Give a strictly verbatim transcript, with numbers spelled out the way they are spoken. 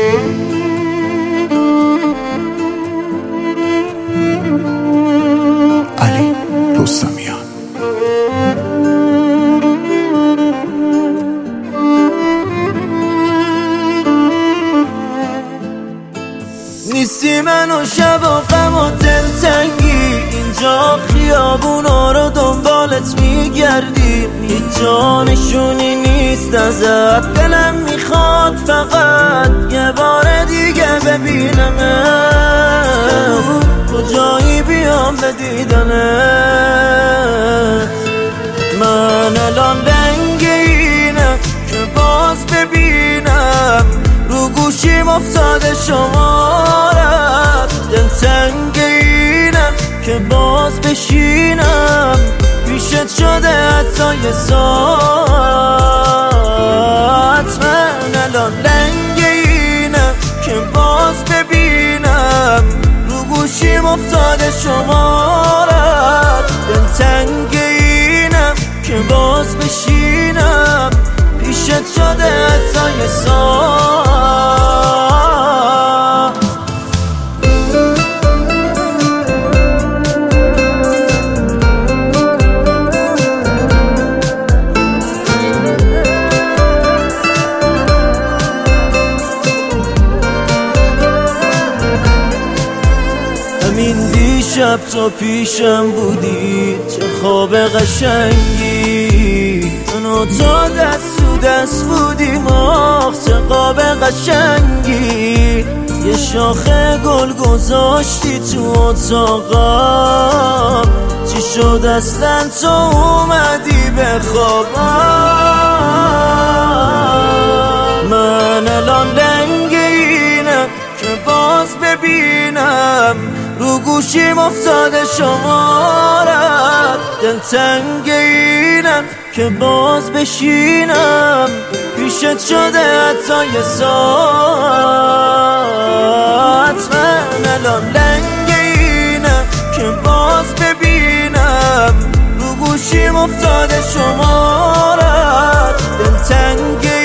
علی رستمیان. نیستی من و شب و غم و دلتنگی، اینجا خیابونا رو دنبالت میگردی، هیچ جا نشونی نیست ازت، دلم میخواد فقط یه بار دیگه ببینمت، کجایی بیام به دیدنت. من الان دنگ اینم که باز ببینم، رو گوشیم افتاده شمارت، دلتنگ اینم که باز بشینم پیشت شده حتی یه ساعت. من الان دنگ اینم که باز ببینم، رو گوشیم افتاده شمارت، دلتنگ اینم که باز بشینم پیشت شده حتی یه ساعت. همین دیشب تو پیشم بودی، چه خواب قشنگی، من و تو دست تو دست بودیم، آخ چه خواب قشنگی. یه شاخه گل گذاشتی تو اتاقم، چی شد اصلا تو اومدی به خوابم. من الان دنگ اینم که باز ببینم، رو گوشیم افتاده شمارت، دلتنگ اینم که باز بشینم پیشت شده حتی یه ساعت. من الان دنگ اینم که باز ببینم، رو گوشیم افتاده شمارت، دلتنگ